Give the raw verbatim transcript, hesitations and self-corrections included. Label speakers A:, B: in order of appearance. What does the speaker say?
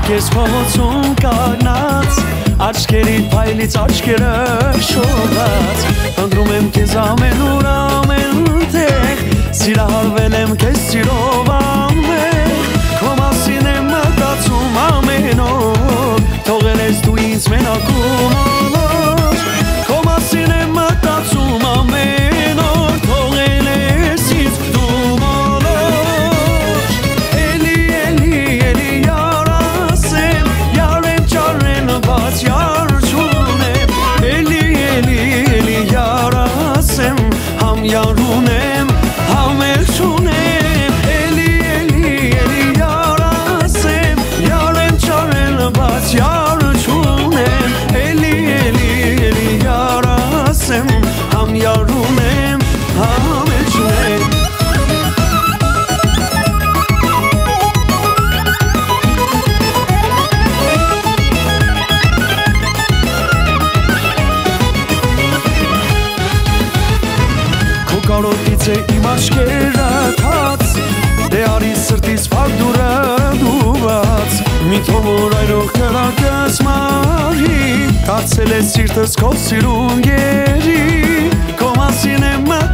A: Ես փողոցում կանգնած Աչքերիդ փայլից աչքերը շոյած Ընտրում եմ քեզ ամենուր ամենտեղ Սիրահարվել եմ քեզ սիրով ամեղ Քո մասին եմ մտածում ամեն օր Թողել ես դու ինձ մենակ ու մոլոր Քո մասին եմ մտածում ամեն օր Թողել ես ինձ դու մոլոր Էլի, էլի, էլի յար ասեմ Յար եմ ճարեն բաց յար չունեմ Էլի, էլի, էլի յար ասեմ Համ յար ունեմ, համ էլ չունեմ Էլի, էլի, էլի յար ասեմ Յար եմ ճարեն բաց յար չունեմ Էլի, էլի, էլի յար ասեմ Համ յար ունեմ, համ էլ չունեմ Կարոտից է իմ աչքերը թաց Դե արի սրտից վարդուրը դուված Մի թողոր այրող կրակս մարի Կացել է սիրտս քո սիրուն գերի Քո մասին եմ